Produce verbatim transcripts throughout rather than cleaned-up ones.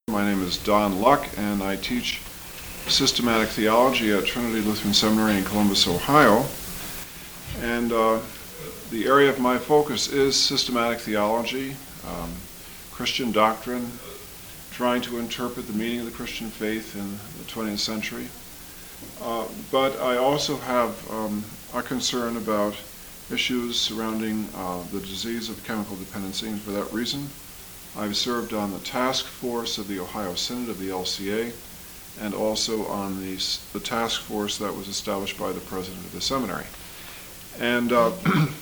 My name is Don Luck, and I teach systematic theology at Trinity Lutheran Seminary in Columbus, Ohio. And uh, the area of my focus is systematic theology, um, Christian doctrine, trying to interpret the meaning of the Christian faith in the twentieth century. Uh, but I also have um, a concern about issues surrounding uh, the disease of chemical dependency, and for that reason, I've served on the task force of the Ohio Synod of the L C A, and also on the, the task force that was established by the president of the seminary. And uh,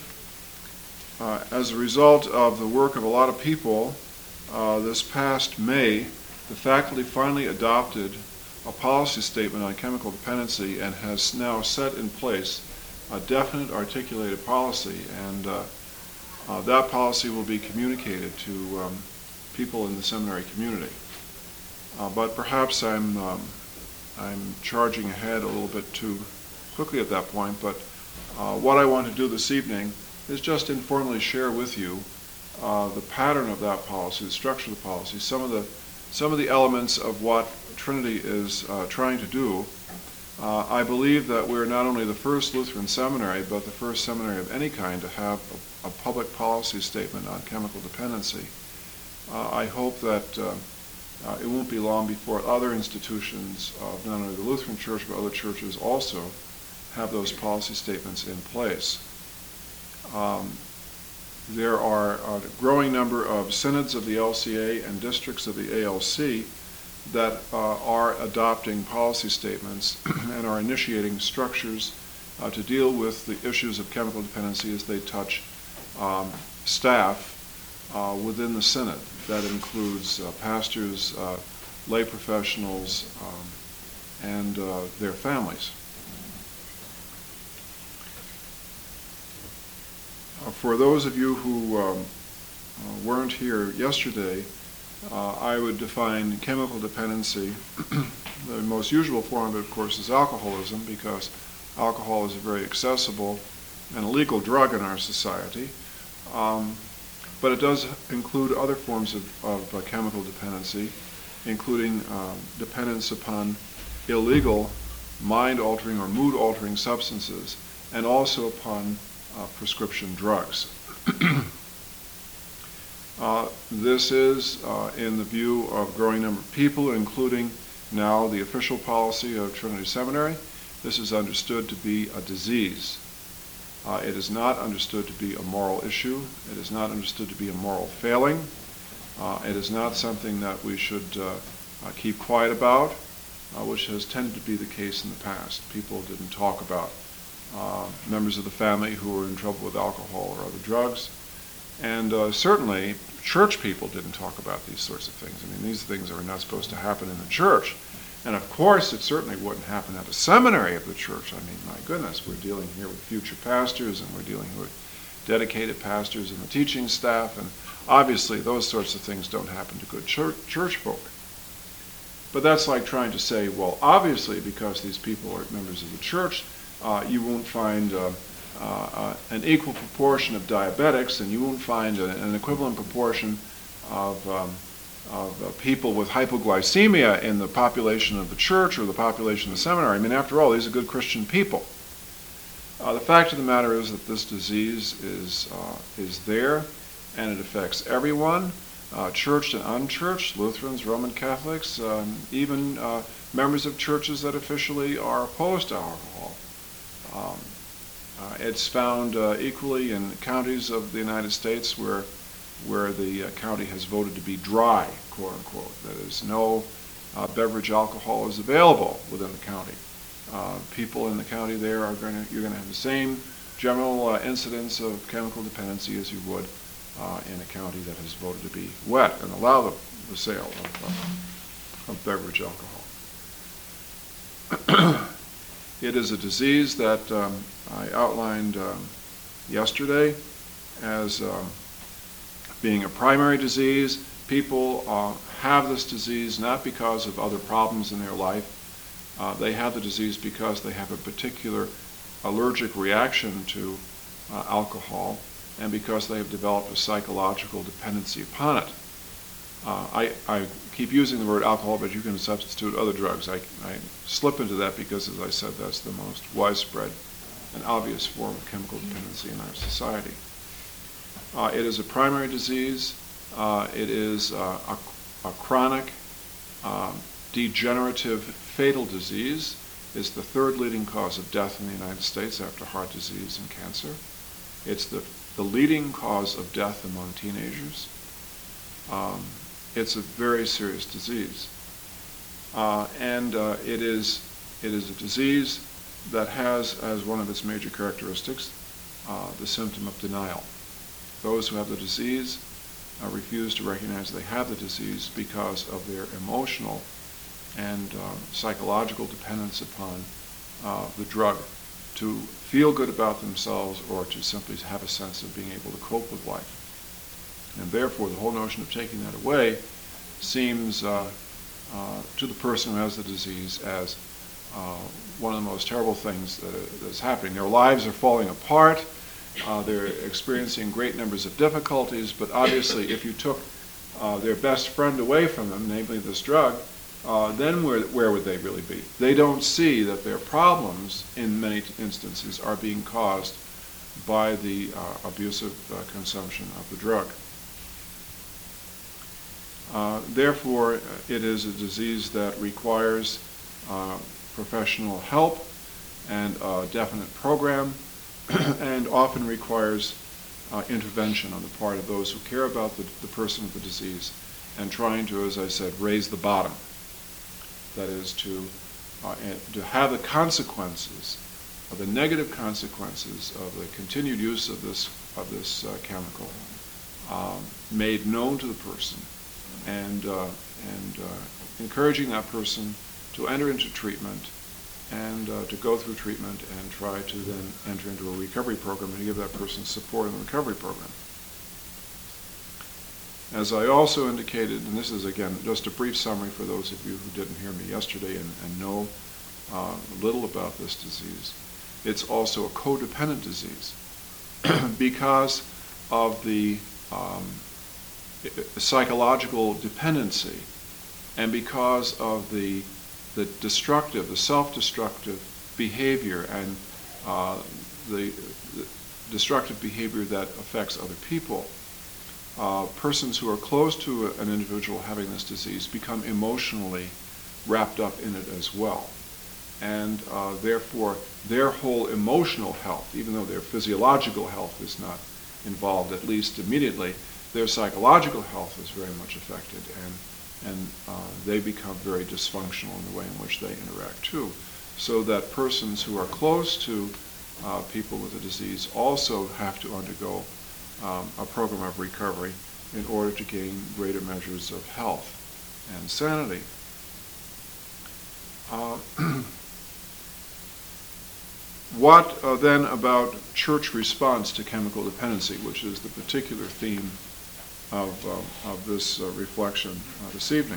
uh, as a result of the work of a lot of people, uh, this past May, the faculty finally adopted a policy statement on chemical dependency and has now set in place a definite articulated policy, and uh, uh, that policy will be communicated to um, people in the seminary community. Uh, but perhaps I'm, um, I'm charging ahead a little bit too quickly at that point, but uh, what I want to do this evening is just informally share with you uh, the pattern of that policy, the structure of the policy, some of the, some of the elements of what Trinity is uh, trying to do. Uh, I believe that we're not only the first Lutheran seminary, but the first seminary of any kind to have a, a public policy statement on chemical dependency. Uh, I hope that uh, uh, it won't be long before other institutions of not only the Lutheran Church but other churches also have those policy statements in place. Um, there are a growing number of synods of the L C A and districts of the A L C that uh, are adopting policy statements and are initiating structures uh, to deal with the issues of chemical dependency as they touch um, staff uh, within the synod. That includes uh, pastors, uh, lay professionals, um, and uh, their families. Uh, for those of you who um, uh, weren't here yesterday, uh, I would define chemical dependency. The most usual form of it, of course, is alcoholism, because alcohol is a very accessible and illegal drug in our society. Um, But it does include other forms of, of uh, chemical dependency, including uh, dependence upon illegal mind-altering or mood-altering substances, and also upon uh, prescription drugs. uh, this is, uh, in the view of a growing number of people, including now the official policy of Trinity Seminary, this is understood to be a disease. Uh, it is not understood to be a moral issue. It is not understood to be a moral failing. Uh, it is not something that we should uh, uh, keep quiet about, uh, which has tended to be the case in the past. People didn't talk about uh, members of the family who were in trouble with alcohol or other drugs. And uh, certainly, church people didn't talk about these sorts of things. I mean, these things are not supposed to happen in the church. And of course, it certainly wouldn't happen at a seminary of the church. I mean, my goodness, we're dealing here with future pastors, and we're dealing with dedicated pastors and the teaching staff, and obviously those sorts of things don't happen to good church, church folk. But that's like trying to say, well, obviously, because these people are members of the church, uh, you won't find uh, uh, an equal proportion of diabetics, and you won't find a, an equivalent proportion of um, of uh, people with hypoglycemia in the population of the church or the population of the seminary. I mean, after all, these are good Christian people. Uh, the fact of the matter is that this disease is, uh, is there, and it affects everyone, uh, churched and unchurched, Lutherans, Roman Catholics, um, even uh, members of churches that officially are opposed to alcohol. Um, uh, it's found uh, equally in counties of the United States where where the uh, county has voted to be dry, quote unquote. That is, no uh, beverage alcohol is available within the county. Uh, people in the county there are going to, you're going to have the same general uh, incidence of chemical dependency as you would uh, in a county that has voted to be wet and allow the, the sale of, uh, of beverage alcohol. It is a disease that um, I outlined um, yesterday as um, being a primary disease. People uh, have this disease not because of other problems in their life. Uh, they have the disease because they have a particular allergic reaction to uh, alcohol, and because they have developed a psychological dependency upon it. Uh, I, I keep using the word alcohol, but you can substitute other drugs. I, I slip into that because, as I said, that's the most widespread and obvious form of chemical dependency in our society. Uh, it is a primary disease. Uh, it is uh, a, a chronic, um, degenerative, fatal disease. It's the third leading cause of death in the United States after heart disease and cancer. It's the, the leading cause of death among teenagers. Um, it's a very serious disease. Uh, and uh, it is, it is a disease that has as one of its major characteristics uh, the symptom of denial. Those who have the disease uh, refuse to recognize they have the disease because of their emotional and uh, psychological dependence upon uh, the drug to feel good about themselves or to simply have a sense of being able to cope with life. And therefore, the whole notion of taking that away seems uh, uh, to the person who has the disease as uh, one of the most terrible things that is happening. Their lives are falling apart. Uh, they're experiencing great numbers of difficulties, but obviously if you took uh, their best friend away from them, namely this drug, uh, then where, where would they really be? They don't see that their problems, in many instances, are being caused by the uh, abusive uh, consumption of the drug. Uh, therefore, it is a disease that requires uh, professional help and a definite program, and often requires uh, intervention on the part of those who care about the, the person with the disease and trying to, as I said, raise the bottom. That is, to, uh, to have the consequences, of the negative consequences of the continued use of this, of this uh, chemical um, made known to the person, and, uh, and uh, encouraging that person to enter into treatment and uh, to go through treatment and try to then enter into a recovery program and give that person support in the recovery program. As I also indicated, and this is again just a brief summary for those of you who didn't hear me yesterday and, and know uh, little about this disease, it's also a codependent disease because of the um, psychological dependency and because of the the destructive, the self-destructive behavior and uh, the, the destructive behavior that affects other people. Uh, persons who are close to a, an individual having this disease become emotionally wrapped up in it as well. And uh, therefore, their whole emotional health, even though their physiological health is not involved, at least immediately, their psychological health is very much affected, and and uh, they become very dysfunctional in the way in which they interact too. So that persons who are close to uh, people with the disease also have to undergo um, a program of recovery in order to gain greater measures of health and sanity. Uh, what uh, then about church response to chemical dependency, which is the particular theme of, uh, of this uh, reflection uh, this evening?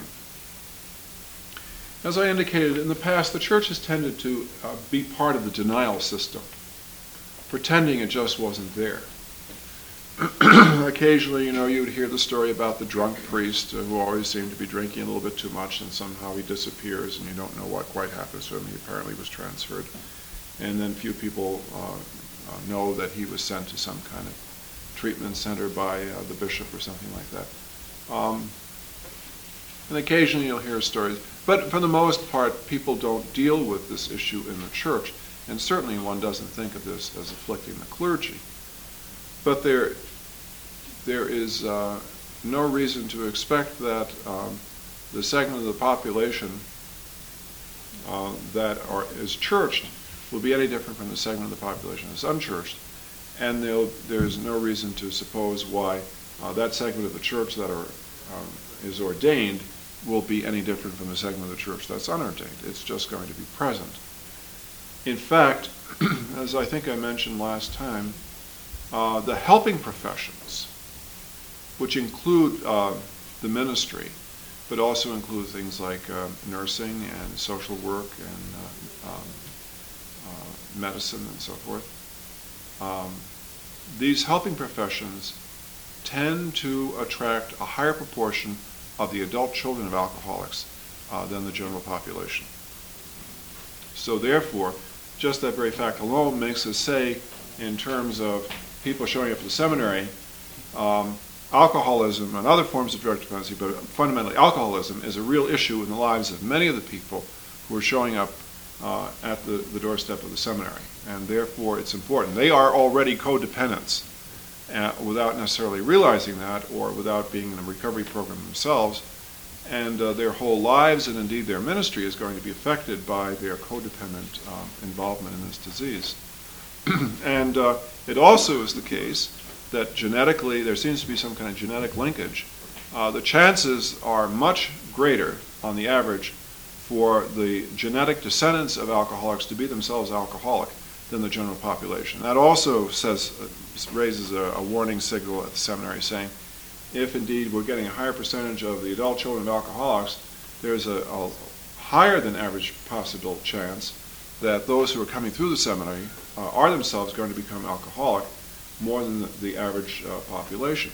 As I indicated, in the past, the church has tended to uh, be part of the denial system, pretending it just wasn't there. Occasionally, you know, you would hear the story about the drunk priest uh, who always seemed to be drinking a little bit too much, and somehow he disappears, and you don't know what quite happens to him. He apparently was transferred. And then few people uh, uh, know that he was sent to some kind of treatment center by uh, the bishop or something like that. Um, and occasionally you'll hear stories. But for the most part, people don't deal with this issue in the church. And certainly one doesn't think of this as afflicting the clergy. But there, there is uh, no reason to expect that um, the segment of the population uh, that are, is churched will be any different from the segment of the population that's unchurched. And there's no reason to suppose why uh, that segment of the church that are, um, is ordained will be any different from the segment of the church that's unordained. It's just going to be present. In fact, as I think I mentioned last time, uh, the helping professions, which include uh, the ministry, but also include things like uh, nursing and social work and uh, um, uh, medicine and so forth, Um, these helping professions tend to attract a higher proportion of the adult children of alcoholics uh, than the general population. So therefore, just that very fact alone makes us say, in terms of people showing up at the seminary, um, alcoholism and other forms of drug dependency, but fundamentally alcoholism, is a real issue in the lives of many of the people who are showing up uh, at the, the doorstep of the seminary. And therefore it's important. They are already codependents uh, without necessarily realizing that or without being in a recovery program themselves. And uh, their whole lives and indeed their ministry is going to be affected by their codependent um, involvement in this disease. And uh, it also is the case that genetically there seems to be some kind of genetic linkage. Uh, the chances are much greater on the average for the genetic descendants of alcoholics to be themselves alcoholic than the general population. That also says, uh, raises a, a warning signal at the seminary saying, if indeed we're getting a higher percentage of the adult children of alcoholics, there's a, a higher than average possible chance that those who are coming through the seminary uh, are themselves going to become alcoholic more than the, the average uh, population.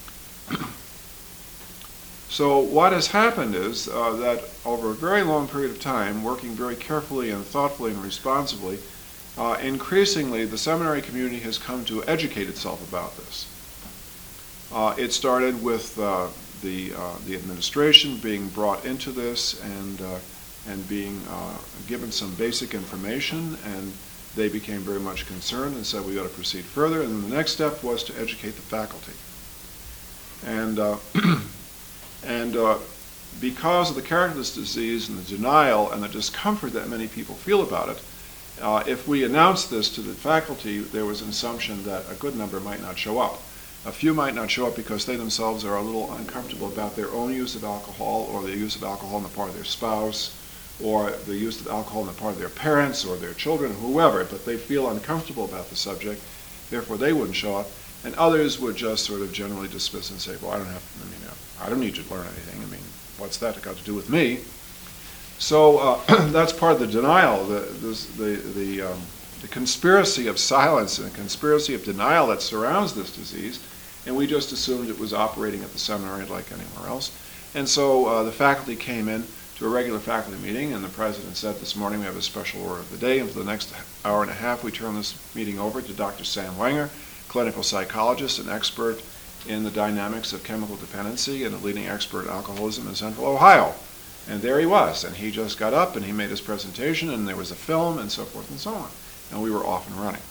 So what has happened is uh, that over a very long period of time, working very carefully and thoughtfully and responsibly, uh, increasingly the seminary community has come to educate itself about this. Uh, it started with uh, the, uh, the administration being brought into this and, uh, and being uh, given some basic information, and they became very much concerned and said we ought to proceed further. And then the next step was to educate the faculty. And, uh, and uh, because of the character of this disease and the denial and the discomfort that many people feel about it, uh, if we announced this to the faculty, there was an assumption that a good number might not show up. A few might not show up because they themselves are a little uncomfortable about their own use of alcohol or the use of alcohol on the part of their spouse or the use of alcohol on the part of their parents or their children, whoever, but they feel uncomfortable about the subject, therefore they wouldn't show up. And others would just sort of generally dismiss and say, well, I don't have, I mean, I don't need to learn anything. I mean, what's that got to do with me? So uh, that's part of the denial, the, this, the, the, um, the conspiracy of silence and the conspiracy of denial that surrounds this disease, and we just assumed it was operating at the seminary like anywhere else. And so uh, the faculty came in to a regular faculty meeting, and the president said this morning we have a special order of the day, and for the next hour and a half we turn this meeting over to Doctor Sam Wenger, clinical psychologist and expert in the dynamics of chemical dependency and a leading expert in alcoholism in Central Ohio. And there he was, and he just got up and he made his presentation, and there was a film and so forth and so on, and we were off and running.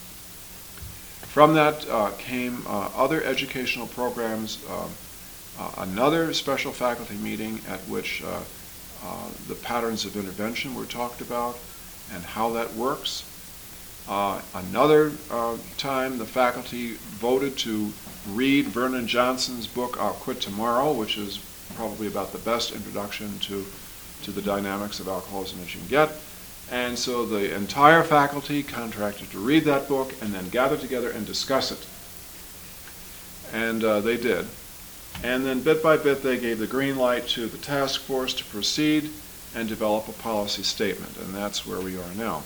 From that uh, came uh, other educational programs, uh, uh, another special faculty meeting at which uh, uh, the patterns of intervention were talked about and how that works. Uh, another uh, time the faculty voted to read Vernon Johnson's book, I'll Quit Tomorrow, which is probably about the best introduction to, to the dynamics of alcoholism that you can get. And so the entire faculty contracted to read that book and then gather together and discuss it. And uh, they did. And then bit by bit they gave the green light to the task force to proceed and develop a policy statement. And that's where we are now.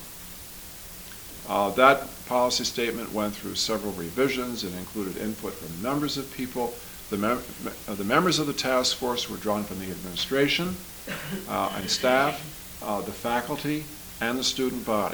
Uh, that policy statement went through several revisions and included input from members of people. The, mem uh, the members of the task force were drawn from the administration uh, and staff, uh, the faculty, and the student body.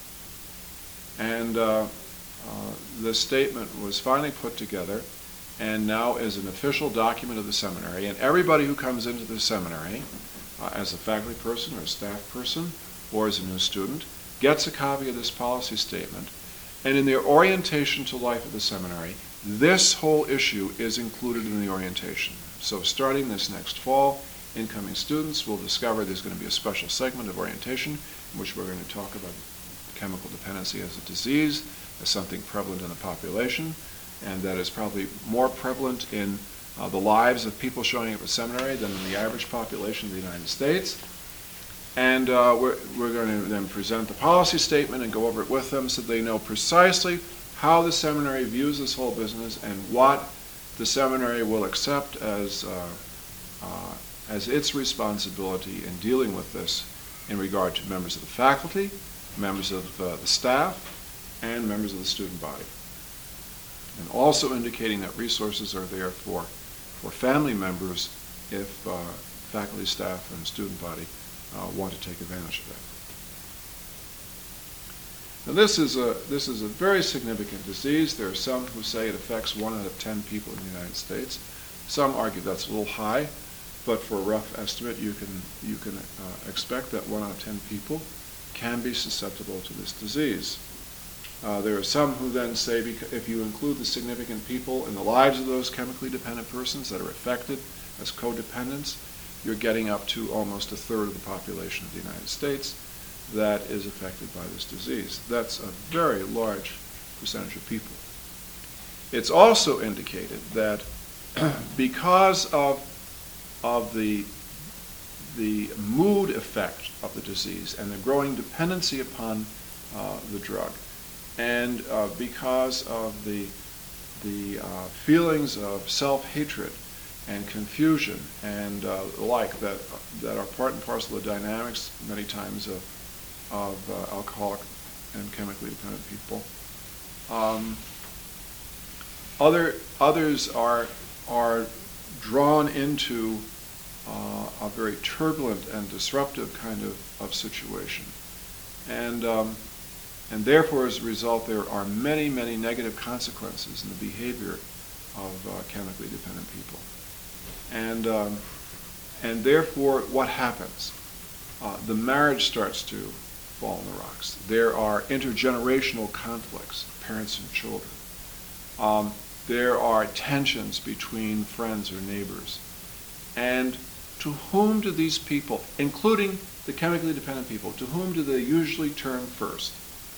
And uh, uh, this statement was finally put together and now is an official document of the seminary. And everybody who comes into the seminary uh, as a faculty person or a staff person or as a new student gets a copy of this policy statement. And in their orientation to life at the seminary, this whole issue is included in the orientation. So starting this next fall, incoming students will discover there's going to be a special segment of orientation in which we're going to talk about chemical dependency as a disease, as something prevalent in the population, and that is probably more prevalent in uh, the lives of people showing up at seminary than in the average population of the United States. And uh, we're, we're going to then present the policy statement and go over it with them so they know precisely how the seminary views this whole business and what the seminary will accept as, uh, uh, as its responsibility in dealing with this in regard to members of the faculty, members of uh, the staff, and members of the student body. And also indicating that resources are there for, for family members if uh, faculty, staff, and student body uh, want to take advantage of that. Now this is a this is a very significant disease. There are some who say it affects one out of ten people in the United States. Some argue that's a little high, but for a rough estimate, you can you can uh, expect that one out of ten people can be susceptible to this disease. Uh, there are some who then say bec- if you include the significant people in the lives of those chemically dependent persons that are affected as codependents, you're getting up to almost a third of the population of the United States that is affected by this disease. That's a very large percentage of people. It's also indicated that because of, of the, the mood effect of the disease and the growing dependency upon uh, the drug, and uh, because of the, the uh, feelings of self-hatred and confusion and uh, the like that, that are part and parcel of the dynamics many times of of uh, alcoholic and chemically dependent people. Um, other, others are, are drawn into uh, a very turbulent and disruptive kind of, of situation. And, um, and therefore, as a result, there are many, many negative consequences in the behavior of uh, chemically dependent people. And, um, and therefore, what happens? Uh, the marriage starts to fall on the rocks. There are intergenerational conflicts, parents and children. Um, there are tensions between friends or neighbors. And to whom do these people, including the chemically dependent people, to whom do they usually turn first?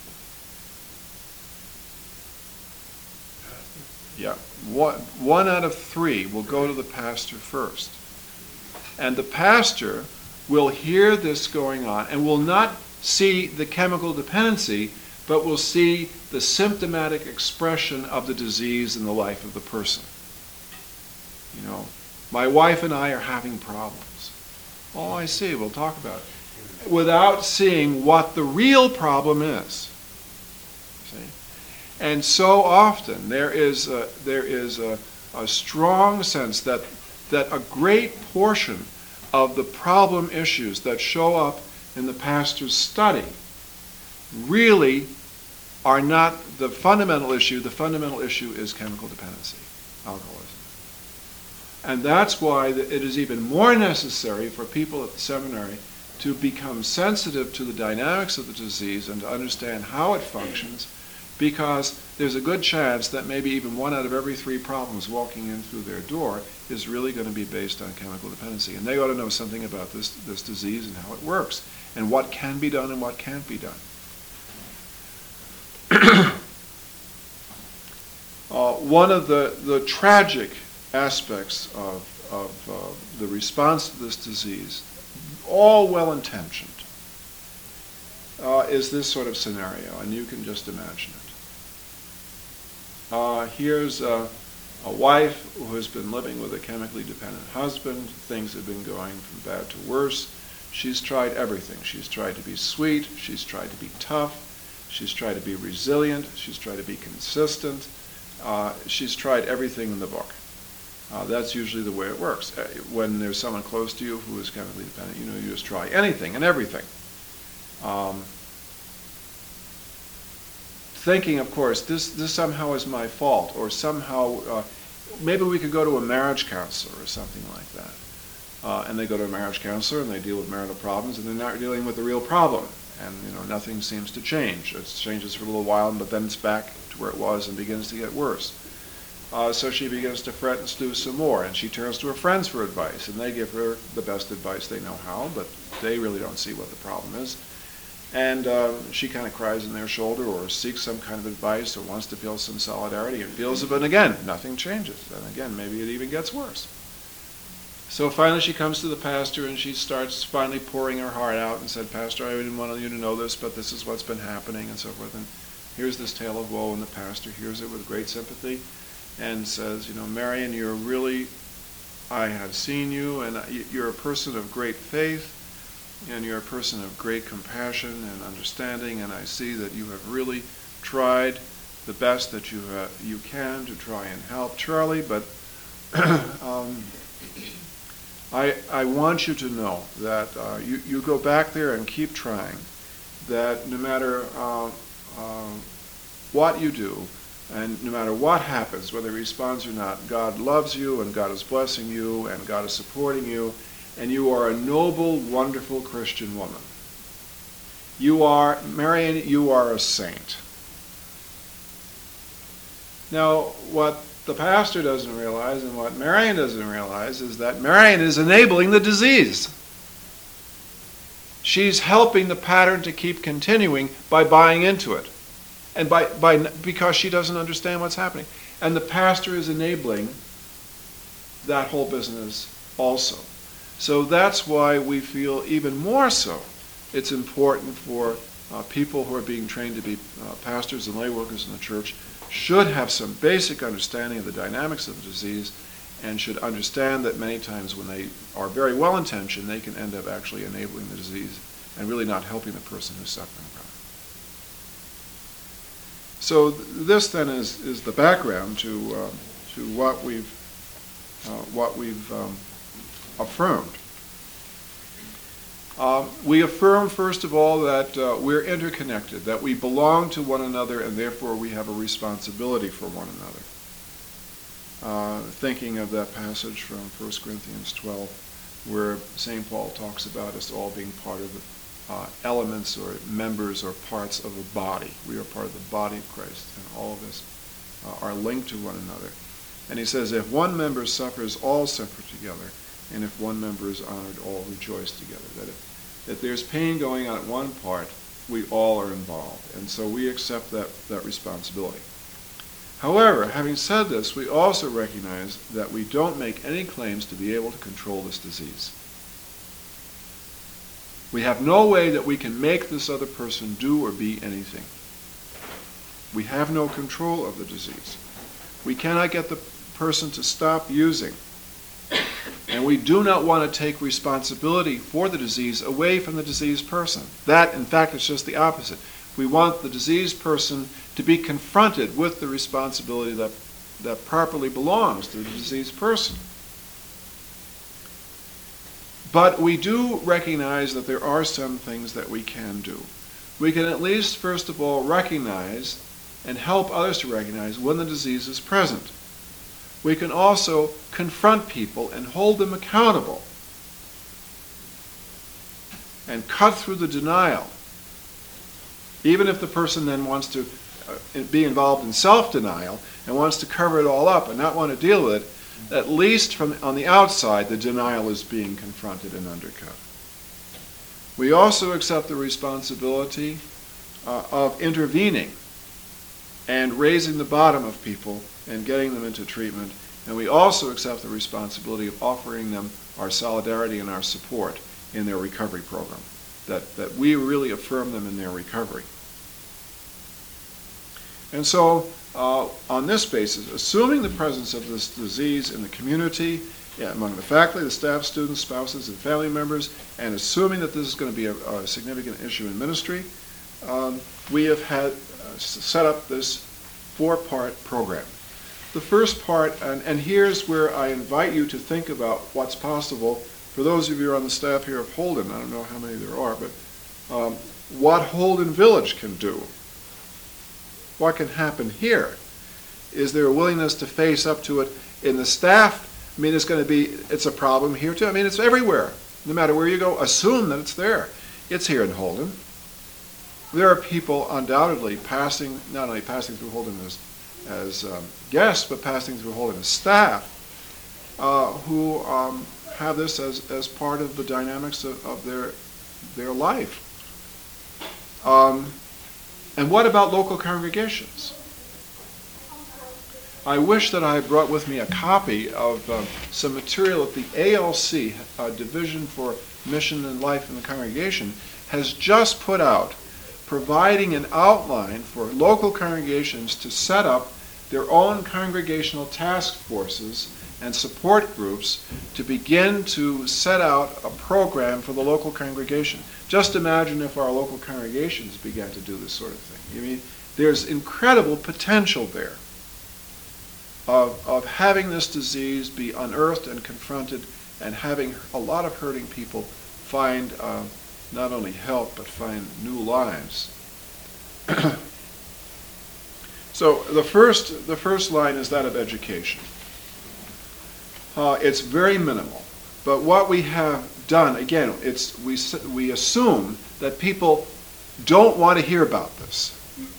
Yeah, one, one out of three will go to the pastor first. And the pastor will hear this going on and will not see the chemical dependency, but will see the symptomatic expression of the disease in the life of the person. You know, my wife and I are having problems. Oh, I see, we'll talk about it. Without seeing what the real problem is. See? And so often there is a, there is a, a strong sense that, that a great portion of the problem issues that show up in the pastor's study really are not the fundamental issue. The fundamental issue is chemical dependency, alcoholism. And that's why it is even more necessary for people at the seminary to become sensitive to the dynamics of the disease and to understand how it functions, because there's a good chance that maybe even one out of every three problems walking in through their door is really going to be based on chemical dependency. And they ought to know something about this, this disease and how it works, and what can be done and what can't be done. uh, one of the, the tragic aspects of, of uh, the response to this disease, all well-intentioned, uh, is this sort of scenario, and you can just imagine it. Uh, here's a, a wife who has been living with a chemically dependent husband. Things have been going from bad to worse. She's tried everything. She's tried to be sweet. She's tried to be tough. She's tried to be resilient. She's tried to be consistent. Uh, she's tried everything in the book. Uh, that's usually the way it works. Uh, when there's someone close to you who is chemically dependent, you know, you just try anything and everything. Um, thinking, of course, this, this somehow is my fault, or somehow, uh, maybe we could go to a marriage counselor or something like that. Uh, and they go to a marriage counselor and they deal with marital problems, and they're not dealing with the real problem. And, you know, nothing seems to change. It changes for a little while, but then it's back to where it was and begins to get worse. Uh, so she begins to fret and stew some more, and she turns to her friends for advice, and they give her the best advice they know how, but they really don't see what the problem is. And uh, she kind of cries in their shoulder, or seeks some kind of advice, or wants to feel some solidarity, and feels it, but again, nothing changes. And again, maybe it even gets worse. So finally she comes to the pastor, and she starts finally pouring her heart out and said, "Pastor, I didn't want you to know this, but this is what's been happening," and so forth. And here's this tale of woe, and the pastor hears it with great sympathy and says, "You know, Marion, you're really, I have seen you, and you're a person of great faith, and you're a person of great compassion and understanding, and I see that you have really tried the best that you uh, you can to try and help Charlie, but um, I, I want you to know that uh, you, you go back there and keep trying, that no matter uh, uh, what you do, and no matter what happens, whether he responds or not, God loves you, and God is blessing you, and God is supporting you, and you are a noble, wonderful Christian woman. You are, Marion, you are a saint. Now, what the pastor doesn't realize, and what Marion doesn't realize, is that Marion is enabling the disease. She's helping the pattern to keep continuing by buying into it, and by, by because she doesn't understand what's happening. And the pastor is enabling that whole business also. So that's why we feel even more so it's important for uh, people who are being trained to be uh, pastors and lay workers in the church should have some basic understanding of the dynamics of the disease, and should understand that many times when they are very well intentioned, they can end up actually enabling the disease and really not helping the person who's suffering from it. So th- this then is, is the background to uh, to what we've uh, what we've um, affirmed. Uh, we affirm, first of all, that uh, we're interconnected, that we belong to one another, and therefore we have a responsibility for one another. Uh, thinking of that passage from First Corinthians twelve, where Saint Paul talks about us all being part of the uh, elements or members or parts of a body. We are part of the body of Christ, and all of us uh, are linked to one another. And he says, if one member suffers, all suffer together, and if one member is honored, all rejoice together. That if, if there's pain going on at one part, we all are involved. And so we accept that, that responsibility. However, having said this, we also recognize that we don't make any claims to be able to control this disease. We have no way that we can make this other person do or be anything. We have no control of the disease. We cannot get the person to stop using. And we do not want to take responsibility for the disease away from the diseased person. That, in fact, is just the opposite. We want the diseased person to be confronted with the responsibility that, that properly belongs to the diseased person. But we do recognize that there are some things that we can do. We can at least, first of all, recognize and help others to recognize when the disease is present. We can also confront people and hold them accountable and cut through the denial. Even if the person then wants to uh, be involved in self-denial and wants to cover it all up and not want to deal with it, at least from on the outside, the denial is being confronted and undercut. We also accept the responsibility uh, of intervening and raising the bottom of people and getting them into treatment. And we also accept the responsibility of offering them our solidarity and our support in their recovery program, that, that we really affirm them in their recovery. And so, uh, on this basis, assuming the presence of this disease in the community, yeah, among the faculty, the staff, students, spouses, and family members, and assuming that this is going to be a, a significant issue in ministry, um, we have had uh, set up this four-part program. The first part, and, and here's where I invite you to think about what's possible. For those of you who are on the staff here of Holden, I don't know how many there are, but um, what Holden Village can do. What can happen here? Is there a willingness to face up to it in the staff? I mean, it's going to be, it's a problem here too. I mean, it's everywhere. No matter where you go, assume that it's there. It's here in Holden. There are people undoubtedly passing, not only passing through Holden as, as um, guests, but passing through Holden as staff, uh, who um, have this as, as part of the dynamics of, of their, their life. Um, and what about local congregations? I wish that I had brought with me a copy of uh, some material that the A L C, uh, Division for Mission and Life in the Congregation, has just put out, providing an outline for local congregations to set up their own congregational task forces and support groups to begin to set out a program for the local congregation. Just imagine if our local congregations began to do this sort of thing. I mean, there's incredible potential there of, of having this disease be unearthed and confronted and having a lot of hurting people find uh, not only help, but find new lives. So the first, the first line is that of education. Uh, it's very minimal. But what we have done, again, it's we, we assume that people don't want to hear about this.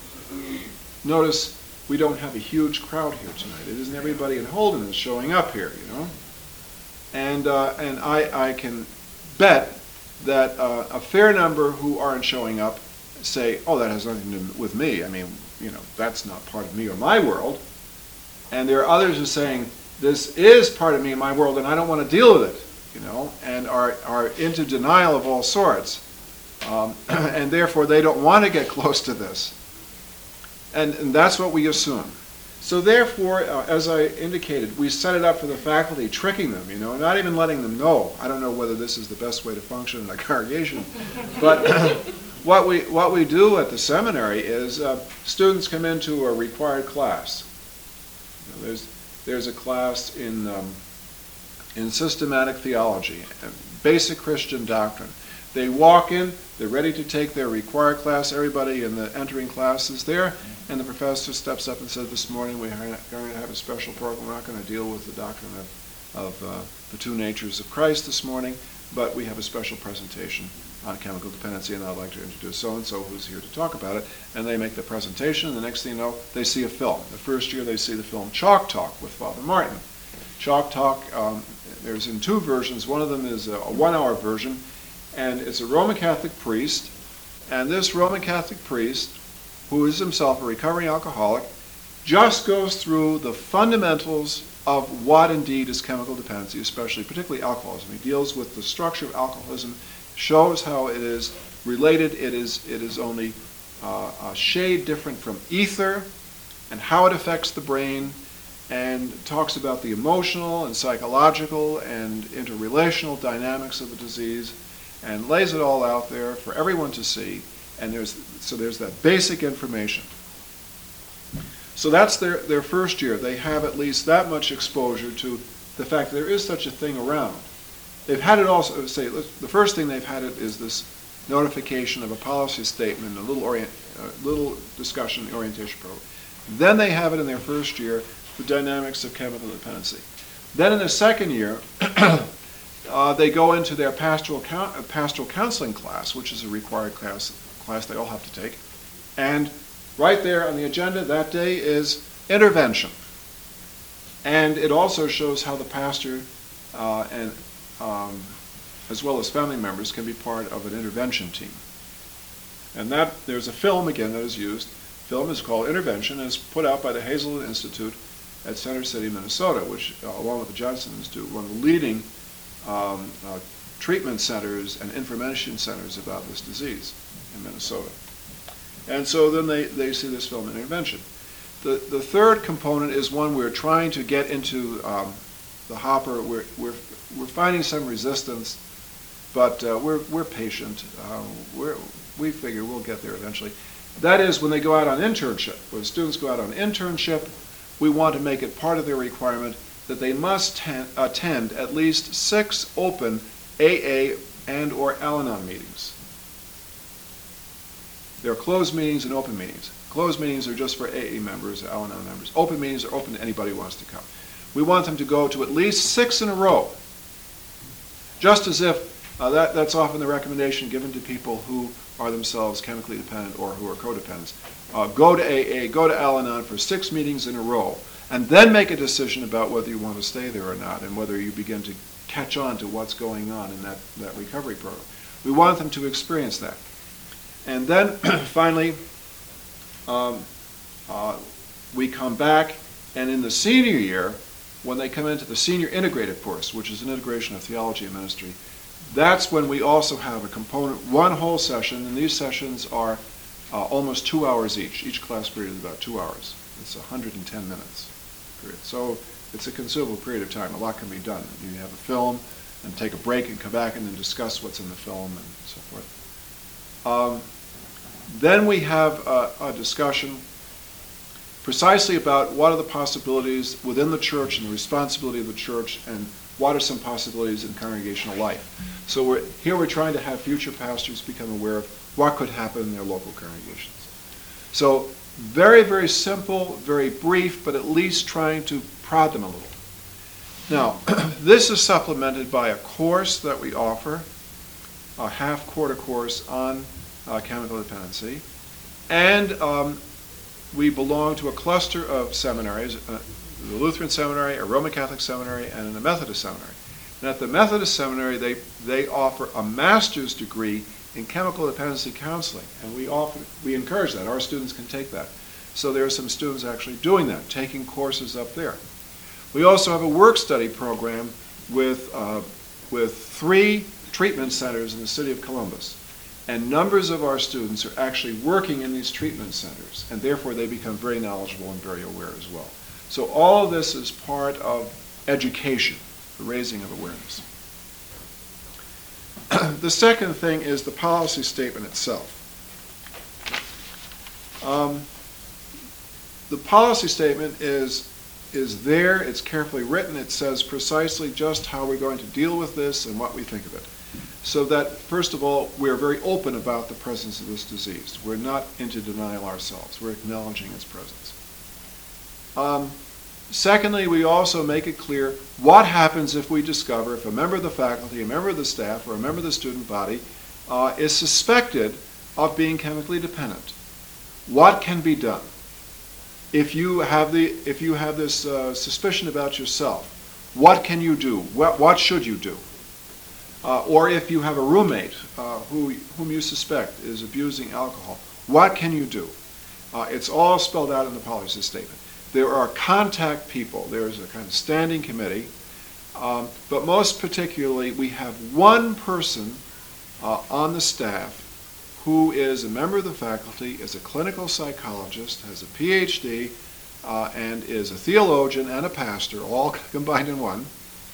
Notice we don't have a huge crowd here tonight. It isn't everybody in Holden that's showing up here, you know. And, uh, and I, I can bet that uh, a fair number who aren't showing up say, oh, that has nothing to do with me. I mean, you know, that's not part of me or my world. And there are others who are saying, this is part of me and my world, and I don't want to deal with it, you know, and are, are into denial of all sorts. Um, and therefore, they don't want to get close to this. And, and that's what we assume. So therefore, uh, as I indicated, we set it up for the faculty, tricking them, you know, not even letting them know. I don't know whether this is the best way to function in a congregation, but what we what we do at the seminary is uh, students come into a required class. You know, there's there's a class in um, in systematic theology, basic Christian doctrine. They walk in, they're ready to take their required class. Everybody in the entering class is there, and the professor steps up and says, this morning we're going to have a special program. We're not going to deal with the doctrine of, of uh, the two natures of Christ this morning, but we have a special presentation on chemical dependency, and I'd like to introduce so-and-so who's here to talk about it. And they make the presentation, and the next thing you know, they see a film. The first year they see the film Chalk Talk with Father Martin. Chalk Talk, um, there's in two versions. One of them is a, a one-hour version, and it's a Roman Catholic priest, and this Roman Catholic priest, who is himself a recovering alcoholic, just goes through the fundamentals of what indeed is chemical dependency, especially, particularly alcoholism. He deals with the structure of alcoholism, shows how it is related, it is, it is only uh, a shade different from ether, and how it affects the brain, and talks about the emotional and psychological and interrelational dynamics of the disease, and lays it all out there for everyone to see. And there's so there's that basic information. So that's their, their first year. They have at least that much exposure to the fact that there is such a thing around. They've had it also, say, the first thing they've had it is this notification of a policy statement, a little, orient, a little discussion in the orientation program. Then they have it in their first year, the dynamics of chemical dependency. Then in the second year, Uh, they go into their pastoral, count, uh, pastoral counseling class, which is a required class, class they all have to take. And right there on the agenda that day is intervention. And it also shows how the pastor uh, and um, as well as family members can be part of an intervention team. And that there's a film again that is used. The film is called Intervention, and it's put out by the Hazelden Institute at Center City, Minnesota, which uh, along with the Johnson Institute, one of the leading Um, uh, treatment centers and information centers about this disease in Minnesota. And so then they, they see this film Intervention. The, the third component is one we're trying to get into um, the hopper. We're, we're, we're finding some resistance, but uh, we're, we're patient. Uh, we're, we figure we'll get there eventually. That is when they go out on internship. When students go out on internship, we want to make it part of their requirement that they must ten, attend at least six open A A and or Al-Anon meetings. There are closed meetings and open meetings. Closed meetings are just for A A members, Al-Anon members. Open meetings are open to anybody who wants to come. We want them to go to at least six in a row. Just as if uh, that, that's often the recommendation given to people who are themselves chemically dependent or who are codependents. Uh, go to A A, go to Al-Anon for six meetings in a row, and then make a decision about whether you want to stay there or not, and whether you begin to catch on to what's going on in that, that recovery program. We want them to experience that. And then, finally, um, uh, we come back, and in the senior year, when they come into the senior integrated course, which is an integration of theology and ministry, that's when we also have a component, one whole session, and these sessions are uh, almost two hours each. Each class period is about two hours. It's one hundred ten minutes. Period. So it's a considerable period of time. A lot can be done. You have a film and take a break and come back and then discuss what's in the film and so forth. Um, then we have a, a discussion precisely about what are the possibilities within the church and the responsibility of the church and what are some possibilities in congregational life. So we're, here we're trying to have future pastors become aware of what could happen in their local congregations. So very, very simple, very brief, but at least trying to prod them a little. Now, this is supplemented by a course that we offer, a half-quarter course on uh, chemical dependency. And um, we belong to a cluster of seminaries, uh, the Lutheran Seminary, a Roman Catholic Seminary, and a Methodist Seminary. And at the Methodist Seminary, they, they offer a master's degree in chemical dependency counseling. And we often, we encourage that. Our students can take that. So there are some students actually doing that, taking courses up there. We also have a work-study program with, uh, with three treatment centers in the city of Columbus. And numbers of our students are actually working in these treatment centers, and therefore they become very knowledgeable and very aware as well. So all of this is part of education, the raising of awareness. The second thing is the policy statement itself. Um, the policy statement is, is there, it's carefully written, it says precisely just how we're going to deal with this and what we think of it. So that, first of all, we're very open about the presence of this disease. We're not into denial ourselves. We're acknowledging its presence. Um, secondly, we also make it clear what happens if we discover, if a member of the faculty, a member of the staff, or a member of the student body uh, is suspected of being chemically dependent. What can be done? If you have, the, if you have this uh, suspicion about yourself, what can you do? What, what should you do? Uh, or if you have a roommate uh, who, whom you suspect is abusing alcohol, what can you do? Uh, it's all spelled out in the policy statement. There are contact people. There's a kind of standing committee. Um, but most particularly, we have one person uh, on the staff who is a member of the faculty, is a clinical psychologist, has a P H D, uh, and is a theologian and a pastor, all combined in one.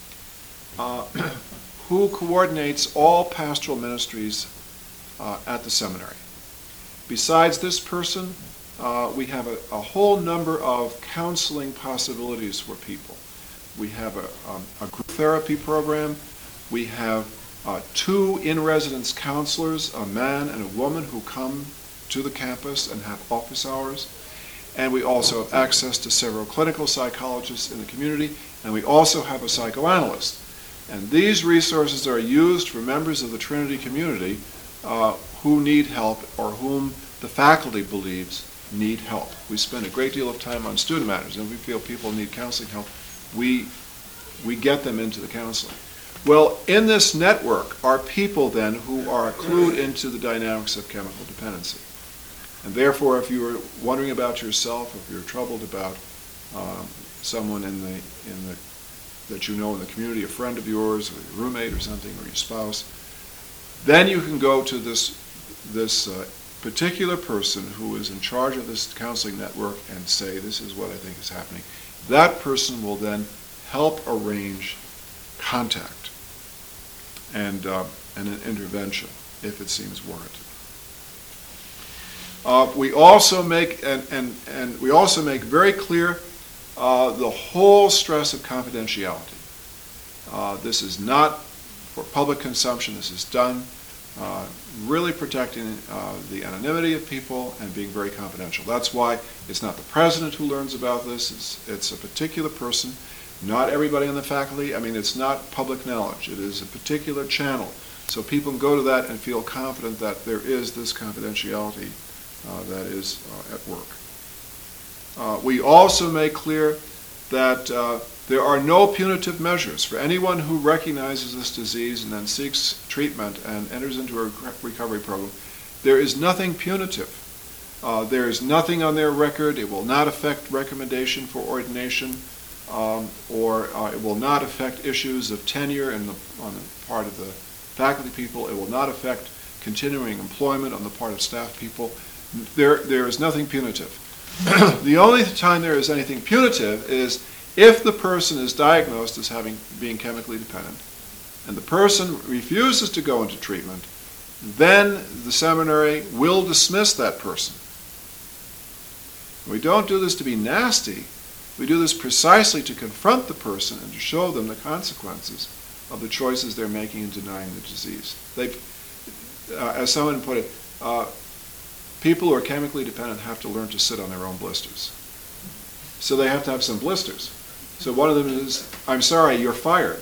Uh, who coordinates all pastoral ministries uh, at the seminary. Besides this person, uh, we have a, a whole number of counseling possibilities for people. We have a, um, a group therapy program. We have uh, two in-residence counselors, a man and a woman, who come to the campus and have office hours. And we also have access to several clinical psychologists in the community, and we also have a psychoanalyst. And these resources are used for members of the Trinity community uh, who need help or whom the faculty believes need help. We spend a great deal of time on student matters, and if we feel people need counseling help, we, we get them into the counseling. Well, in this network are people then who are clued into the dynamics of chemical dependency. And therefore, if you're wondering about yourself, if you're troubled about um, someone in the, in the that you know in the community, a friend of yours, or your roommate or something, or your spouse, then you can go to this, this uh, particular person who is in charge of this counseling network and say, this is what I think is happening. That person will then help arrange contact and, uh, and an intervention if it seems warranted. Uh, we also make, and, and, and we also make very clear Uh, the whole stress of confidentiality. Uh, this is not for public consumption. This is done uh, really protecting uh, the anonymity of people and being very confidential. That's why it's not the president who learns about this. It's, it's a particular person. Not everybody on the faculty. I mean, it's not public knowledge. It is a particular channel. So people can go to that and feel confident that there is this confidentiality uh, that is uh, at work. Uh, we also make clear that uh, there are no punitive measures for anyone who recognizes this disease and then seeks treatment and enters into a recovery program. There is nothing punitive. Uh, there is nothing on their record. It will not affect recommendation for ordination, um, or uh, it will not affect issues of tenure in the, on the part of the faculty people. It will not affect continuing employment on the part of staff people. There, there is nothing punitive. The only time there is anything punitive is if the person is diagnosed as having being chemically dependent and the person refuses to go into treatment, then the seminary will dismiss that person. We don't do this to be nasty. We do this precisely to confront the person and to show them the consequences of the choices they're making in denying the disease. They, uh, as someone put it, uh, people who are chemically dependent have to learn to sit on their own blisters. So they have to have some blisters. So one of them is, I'm sorry, you're fired.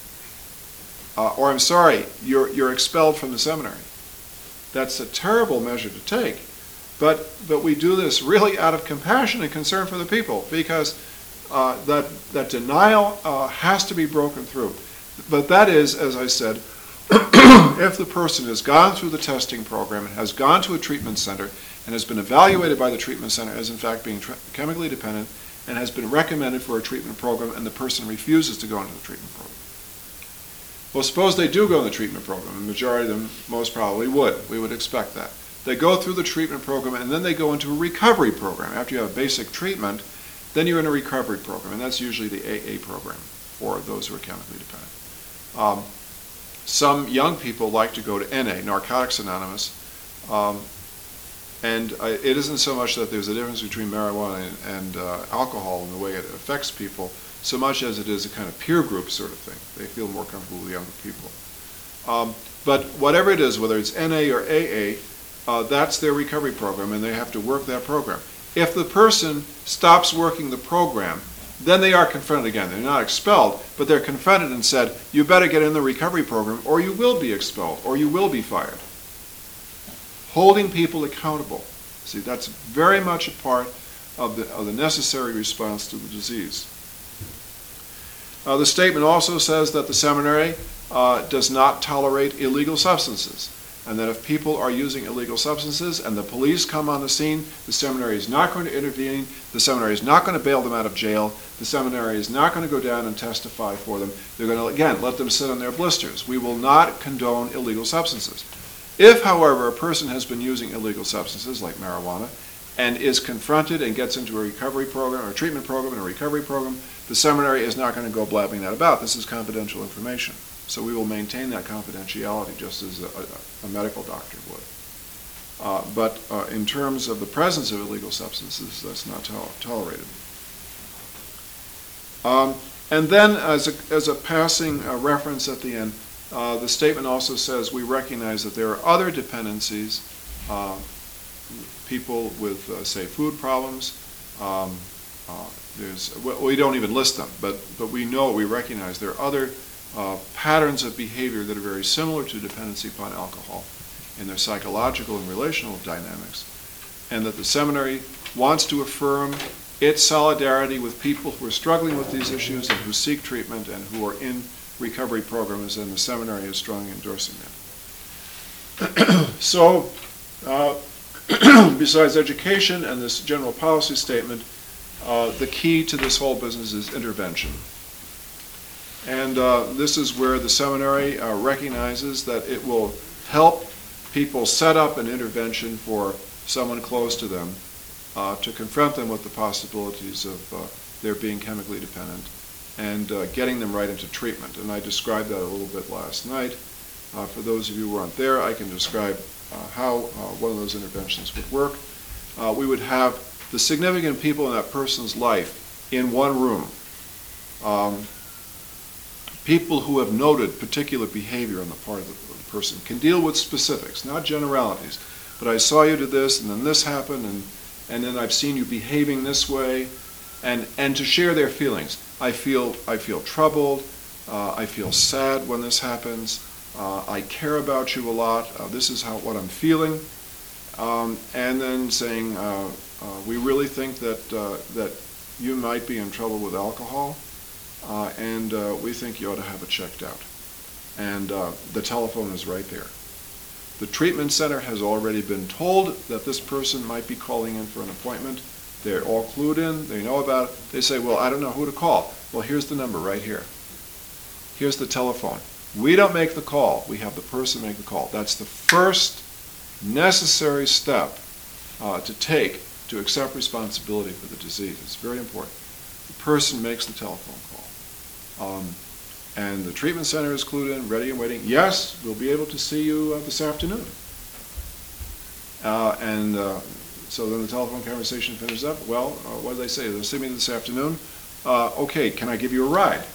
Uh, or I'm sorry, you're, you're expelled from the seminary. That's a terrible measure to take. But, but we do this really out of compassion and concern for the people, because uh, that, that denial uh, has to be broken through. But that is, as I said, if the person has gone through the testing program and has gone to a treatment center and has been evaluated by the treatment center as in fact being chemically dependent and has been recommended for a treatment program, and the person refuses to go into the treatment program. Well, suppose they do go in the treatment program. The majority of them most probably would. We would expect that. They go through the treatment program and then they go into a recovery program. After you have basic treatment, then you're in a recovery program, and that's usually the A A program for those who are chemically dependent. Um, some young people like to go to N A, Narcotics Anonymous, um, and uh, it isn't so much that there's a difference between marijuana and, and uh, alcohol in the way it affects people, so much as it is a kind of peer group sort of thing. They feel more comfortable with younger people. Um, but whatever it is, whether it's N A or A A, uh, that's their recovery program, and they have to work that program. If the person stops working the program, then they are confronted again. They're not expelled, but they're confronted and said, you better get in the recovery program or you will be expelled or you will be fired. Holding people accountable. See, that's very much a part of the, of the necessary response to the disease. Uh, the statement also says that the seminary uh, does not tolerate illegal substances, and that if people are using illegal substances and the police come on the scene, the seminary is not going to intervene, the seminary is not going to bail them out of jail, the seminary is not going to go down and testify for them. They're going to, again, let them sit on their blisters. We will not condone illegal substances. If, however, a person has been using illegal substances like marijuana and is confronted and gets into a recovery program or a treatment program and a recovery program, the seminary is not going to go blabbing that about. This is confidential information. So we will maintain that confidentiality just as a, a, a medical doctor would. Uh, but uh, in terms of the presence of illegal substances, that's not to- tolerated. Um, and then as a, as a passing uh, reference at the end, uh, the statement also says we recognize that there are other dependencies, uh, people with, uh, say, food problems. Um, uh, there's, well, we don't even list them, but, but we know, we recognize there are other Uh, patterns of behavior that are very similar to dependency upon alcohol in their psychological and relational dynamics, and that the seminary wants to affirm its solidarity with people who are struggling with these issues and who seek treatment and who are in recovery programs, and the seminary is strongly endorsing that. So, uh, besides education and this general policy statement, uh, the key to this whole business is intervention. And uh, this is where the seminary uh, recognizes that it will help people set up an intervention for someone close to them uh, to confront them with the possibilities of uh, their being chemically dependent and uh, getting them right into treatment. And I described that a little bit last night. Uh, for those of you who aren't there, I can describe uh, how uh, one of those interventions would work. Uh, we would have the significant people in that person's life in one room. Um, People who have noted particular behavior on the part of the, of the person can deal with specifics, not generalities. But I saw you do this, and then this happened, and, and then I've seen you behaving this way, and, and to share their feelings. I feel, I feel troubled. Uh, I feel sad when this happens. Uh, I care about you a lot. Uh, this is how what I'm feeling. Um, and then saying, uh, uh, we really think that uh, that you might be in trouble with alcohol. Uh, and uh, we think you ought to have it checked out. And uh, the telephone is right there. The treatment center has already been told that this person might be calling in for an appointment. They're all clued in. They know about it. They say, well, I don't know who to call. Well, here's the number right here. Here's the telephone. We don't make the call. We have the person make the call. That's the first necessary step uh, to take to accept responsibility for the disease. It's very important. The person makes the telephone call. Um, and the treatment center is clued in, ready and waiting. Yes, we'll be able to see you uh, this afternoon. Uh, and uh, So then the telephone conversation finishes up. Well, uh, what do they say? They'll see me this afternoon. Uh, okay, can I give you a ride?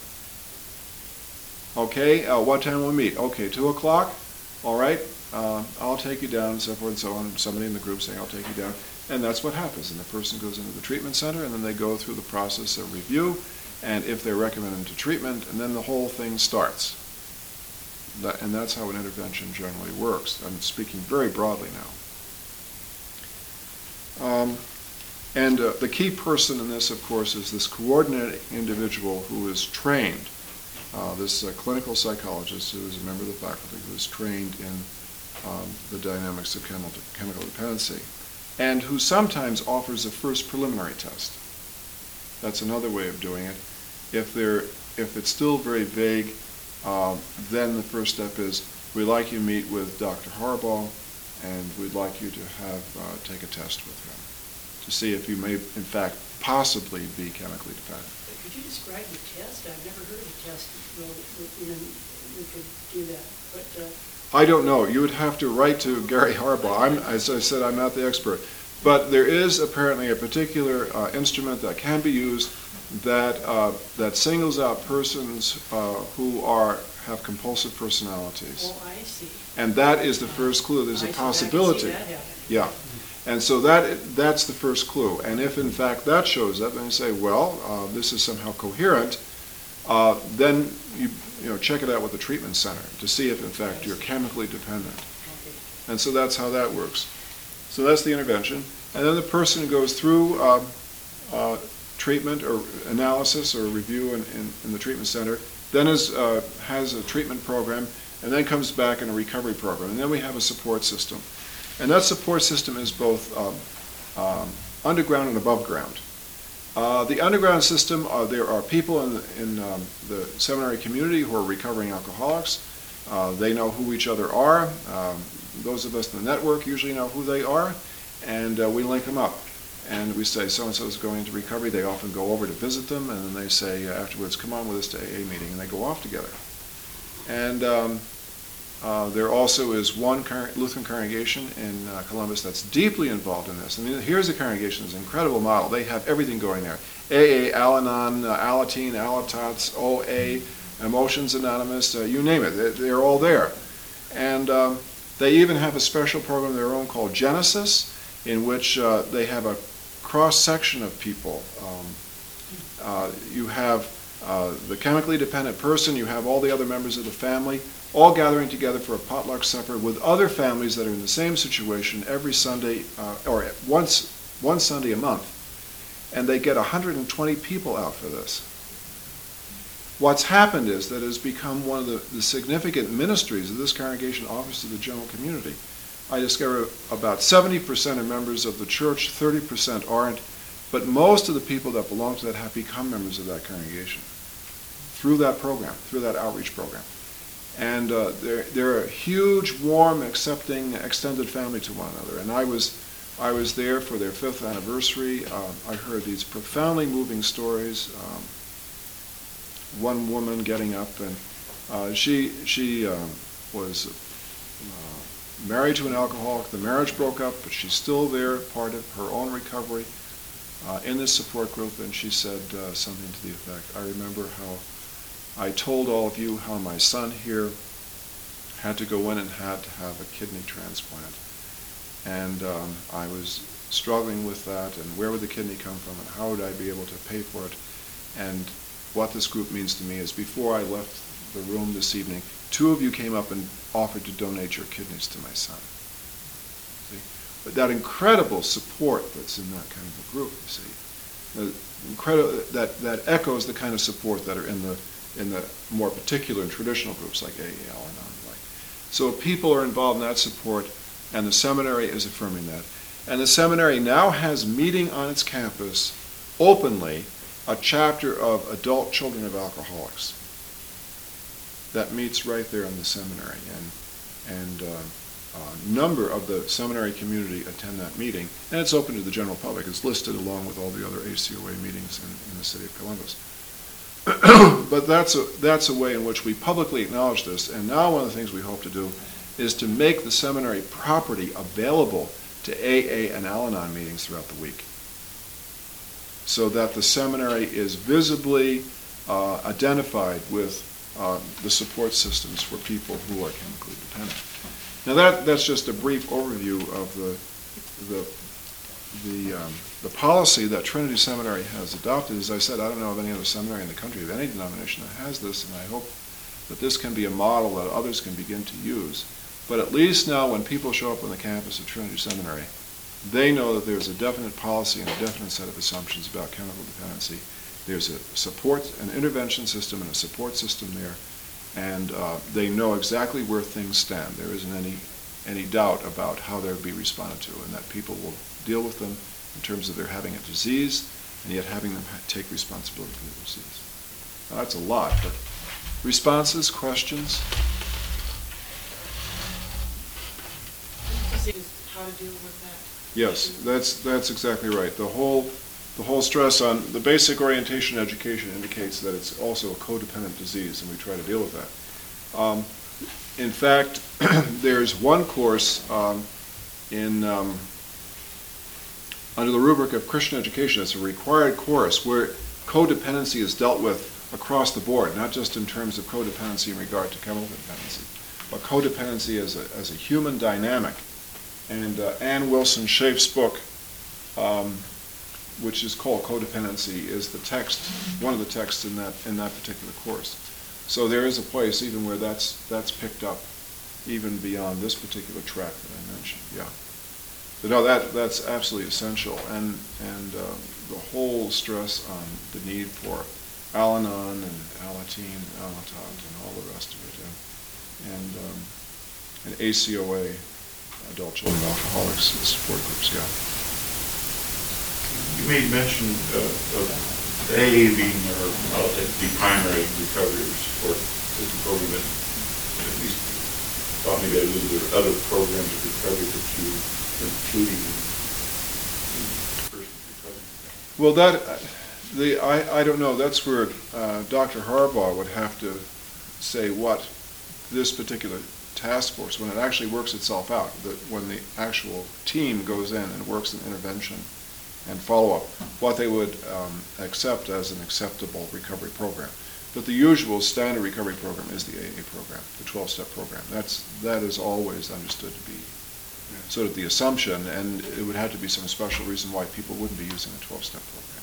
Okay, uh, what time will we meet? Okay, two o'clock. All right, uh, I'll take you down, and so forth and so on. And somebody in the group saying, I'll take you down. And that's what happens. And the person goes into the treatment center, and then they go through the process of review, and if they're recommended to treatment, and then the whole thing starts. That, and that's how an intervention generally works. I'm speaking very broadly now. Um, and uh, the key person in this, of course, is this coordinating individual who is trained. Uh, this uh, clinical psychologist who is a member of the faculty who is trained in um, the dynamics of chemical, chemical dependency, and who sometimes offers a first preliminary test. That's another way of doing it. If they're, if it's still very vague, uh, then the first step is, we'd like you to meet with Doctor Harbaugh, and we'd like you to have uh, take a test with him to see if you may, in fact, possibly be chemically dependent. Could you describe the test? I've never heard of a test where we, we could do that. But uh, I don't know. You would have to write to Gary Harbaugh. I'm, as I said, I'm not the expert. But there is apparently a particular uh, instrument that can be used that uh, that singles out persons uh, who are have compulsive personalities. Oh, I see. And that is the first clue. There's I a see. possibility. I can see that happening. Yeah. And so that that's the first clue. And if in fact that shows up, then you say, well, uh, this is somehow coherent. Uh, then you you know check it out with the treatment center to see if in fact you're chemically dependent. Okay. And so that's how that works. So that's the intervention. And then the person goes through uh, uh, treatment or analysis or review in, in, in the treatment center, then is, uh, has a treatment program, and then comes back in a recovery program. And then we have a support system. And that support system is both um, um, underground and above ground. Uh, the underground system, uh, there are people in, in um, the seminary community who are recovering alcoholics. Uh, they know who each other are. Um, those of us in the network usually know who they are, and uh, we link them up. And we say, so-and-so is going into recovery. They often go over to visit them, and then they say uh, afterwards, come on with us to A A meeting, and they go off together. And um, uh, there also is one Lutheran congregation in uh, Columbus that's deeply involved in this. I mean, here's a congregation, it's an incredible model. They have everything going there. A A, Al-Anon, uh, Alateen, Alatots, O A, Emotions Anonymous, uh, you name it. They're, they're all there. And um, they even have a special program of their own called Genesis, in which uh, they have a cross-section of people. Um, uh, you have uh, the chemically dependent person, you have all the other members of the family, all gathering together for a potluck supper with other families that are in the same situation every Sunday, uh, or once, one Sunday a month. And they get one hundred twenty people out for this. What's happened is that it has become one of the, the significant ministries that this congregation offers to the general community. I discover about seventy percent are members of the church, thirty percent aren't, but most of the people that belong to that have become members of that congregation through that program, through that outreach program. And uh, they're, they're a huge, warm, accepting, extended family to one another. And I was, I was there for their fifth anniversary. Uh, I heard these profoundly moving stories. Um, one woman getting up, and uh, she, she um, was uh, married to an alcoholic. The marriage broke up, but she's still there, part of her own recovery uh, in this support group, and she said uh, something to the effect, I remember how I told all of you how my son here had to go in and had to have a kidney transplant. And um, I was struggling with that, and where would the kidney come from, and how would I be able to pay for it? And what this group means to me is, before I left the room this evening, two of you came up and offered to donate your kidneys to my son. See? But that incredible support that's in that kind of a group, you see, the incredible, that, that echoes the kind of support that are in the in the more particular and traditional groups like A A L and on like. So people are involved in that support, and the seminary is affirming that. And the seminary now has meeting on its campus openly a chapter of adult children of alcoholics that meets right there in the seminary, and and uh, a number of the seminary community attend that meeting, and it's open to the general public. It's listed along with all the other A C O A meetings in, in the city of Columbus. But that's a, that's a way in which we publicly acknowledge this, and now one of the things we hope to do is to make the seminary property available to A A and Al-Anon meetings throughout the week, so that the seminary is visibly uh, identified with uh, the support systems for people who are chemically dependent. Now that that's just a brief overview of the the the um, the policy that Trinity Seminary has adopted. As I said, I don't know of any other seminary in the country of any denomination that has this, and I hope that this can be a model that others can begin to use. But at least now when people show up on the campus of Trinity Seminary, they know that there's a definite policy and a definite set of assumptions about chemical dependency. There's a support, an intervention system and a support system there, and uh, they know exactly where things stand. There isn't any any doubt about how they'll be responded to, and that people will deal with them in terms of their having a disease and yet having them ha- take responsibility for the disease. Now, that's a lot, but responses, questions? How to deal with that? Yes, that's that's exactly right. The whole the whole stress on the basic orientation education indicates that it's also a codependent disease, and we try to deal with that. Um, in fact, there's one course um, in um, under the rubric of Christian education. It's a required course where codependency is dealt with across the board, not just in terms of codependency in regard to chemical dependency, but codependency as a as a human dynamic. And uh, Ann Wilson Schaaf's book, um, which is called Codependency, is the text, one of the texts in that in that particular course. So there is a place even where that's that's picked up, even beyond this particular track that I mentioned. Yeah, but no, that that's absolutely essential, and and uh, the whole stress on the need for Al-Anon and Alateen, Alatot, and all the rest of it, and and, um, and A C O A. Adult children alcoholics and support groups, yeah. You made mention uh, of A A being our, uh, the primary recovery or support system program, but at least thought maybe I knew there were other programs of recovery that you were including in the person's recovery. Well, that, the I, I don't know, that's where uh, Doctor Harbaugh would have to say what this particular task force, when it actually works itself out, that when the actual team goes in and works in intervention and follow-up, what they would um, accept as an acceptable recovery program. But the usual standard recovery program is the A A program, the twelve-step program. That's that is always understood to be sort of the assumption, and it would have to be some special reason why people wouldn't be using a twelve-step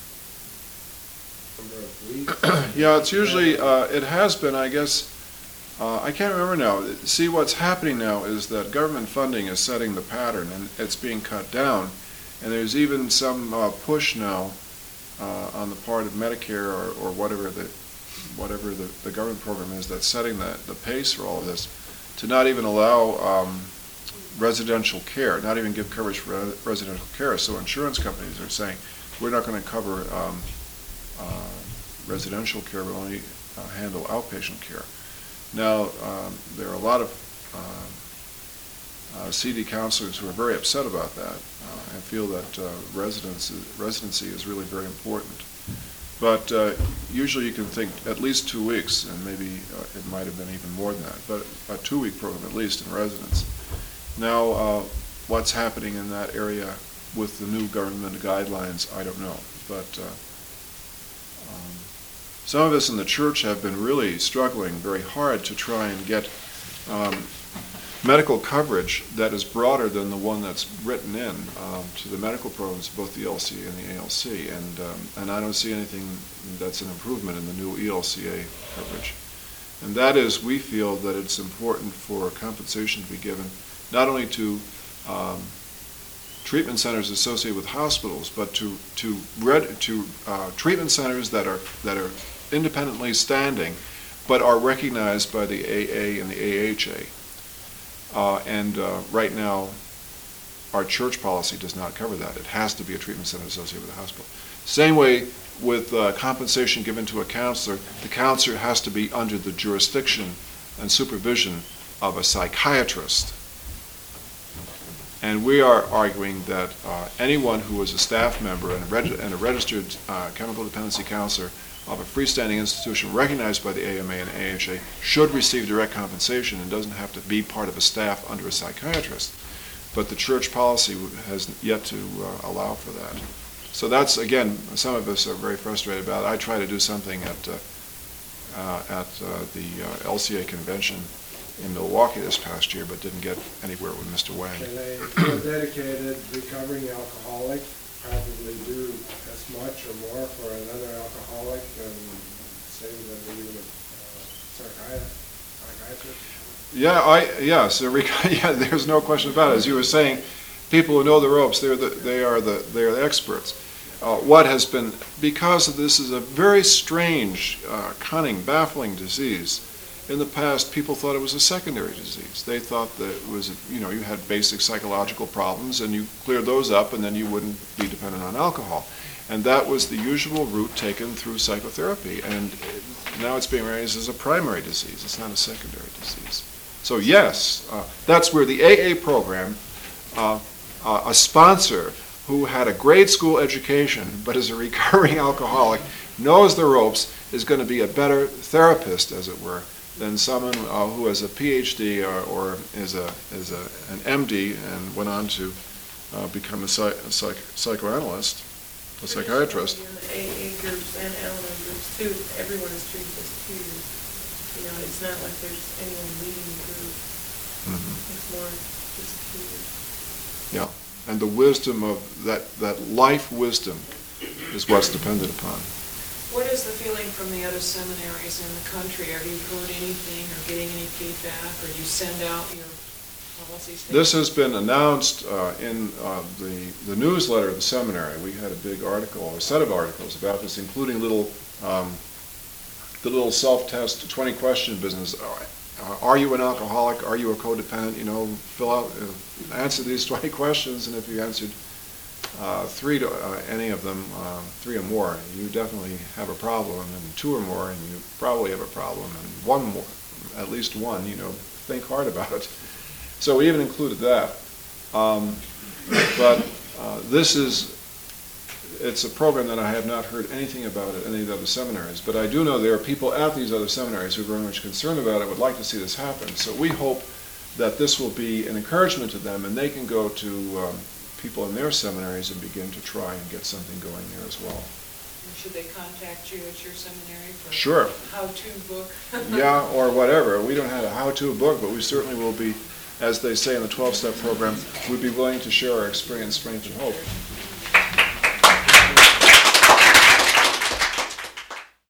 program. Yeah, it's usually, uh, it has been, I guess, Uh, I can't remember now. See, what's happening now is that government funding is setting the pattern, and it's being cut down. And there's even some uh, push now uh, on the part of Medicare or, or whatever the whatever the, the government program is that's setting the, the pace for all of this, to not even allow um, residential care, not even give coverage for re- residential care. So insurance companies are saying, we're not going to cover um, uh, residential care, we'll only uh, handle outpatient care. Now, um, there are a lot of uh, uh, C D counselors who are very upset about that uh, and feel that uh, residency, residency is really very important. But uh, usually you can think at least two weeks, and maybe uh, it might have been even more than that, but a two-week program at least in residence. Now, uh, what's happening in that area with the new government guidelines, I don't know. But uh, um, some of us in the church have been really struggling very hard to try and get um, medical coverage that is broader than the one that's written in um, to the medical programs, both the E L C A and the A L C. And, um, and I don't see anything that's an improvement in the new E L C A coverage. And that is, we feel that it's important for compensation to be given not only to um, treatment centers associated with hospitals, but to to red, to uh, treatment centers that are that are independently standing, but are recognized by the A A and the A H A. Uh, and uh, right now, our church policy does not cover that. It has to be a treatment center associated with a hospital. Same way with uh, compensation given to a counselor, the counselor has to be under the jurisdiction and supervision of a psychiatrist. And we are arguing that uh, anyone who is a staff member and a, reg- and a registered uh, chemical dependency counselor of a freestanding institution recognized by the A M A and A H A should receive direct compensation and doesn't have to be part of a staff under a psychiatrist. but the church policy has yet to uh, allow for that. So that's, again, some of us are very frustrated about it. I try to do something at, uh, uh, at uh, the uh, L C A convention in Milwaukee this past year, but didn't get anywhere with Mister Wang. And a a dedicated recovering alcoholic probably do as much or more for another alcoholic than, say, than even a uh, psychiatrist. Yeah, I, yes, a rec- yeah, there's no question about it. As you were saying, people who know the ropes, they're the, they are the, they're the experts. Uh, what has been, because this is a very strange, uh, cunning, baffling disease, in the past people thought it was a secondary disease. They thought that it was, you know, you had basic psychological problems and you cleared those up and then you wouldn't be dependent on alcohol. And that was the usual route taken through psychotherapy. And now it's being raised as a primary disease. It's not a secondary disease. So yes, uh, that's where the A A program, uh, uh, a sponsor who had a grade school education but is a recovering alcoholic, knows the ropes, is going to be a better therapist, as it were, than someone uh, who has a P H D or, or is a is a an M D and went on to uh, become a, psych, a psych, psychoanalyst, a psychiatrist. In the A A groups and Al-Anon groups too, everyone is treated as peers. You know, it's not like there's anyone leading the group. Mm-hmm. It's more just peers. Yeah, and the wisdom of that that life wisdom is what's depended upon. What is the feeling from the other seminaries in the country? Have you heard anything or getting any feedback, or do you send out your policy statement? This has been announced uh, in uh, the, the newsletter of the seminary. We had a big article, a set of articles about this, including little um, the little self-test twenty question business. Uh, are you an alcoholic? Are you a codependent? You know, fill out, uh, answer these twenty questions, and if you answered uh, three to uh, any of them, uh, three or more, you definitely have a problem, and two or more, and you probably have a problem, and one more, at least one, you know, think hard about it. So we even included that. Um, but uh, this is, it's a program that I have not heard anything about at any of the other seminaries, but I do know there are people at these other seminaries who are very much concerned about it, would like to see this happen. So we hope that this will be an encouragement to them, and they can go to um, people in their seminaries and begin to try and get something going there as well. Should they contact you at your seminary for Sure. a how-to book? Yeah, or whatever. We don't have a how-to book, but we certainly will be, as they say in the twelve-step program, we'd be willing to share our experience, strength, and hope.